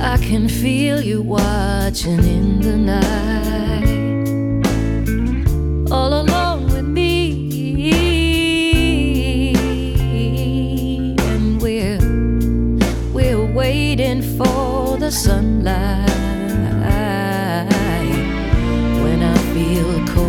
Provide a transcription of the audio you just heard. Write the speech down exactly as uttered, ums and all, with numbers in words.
I can feel you watching in the night, all alone with me, and we're we're waiting for the sunlight. When I feel cold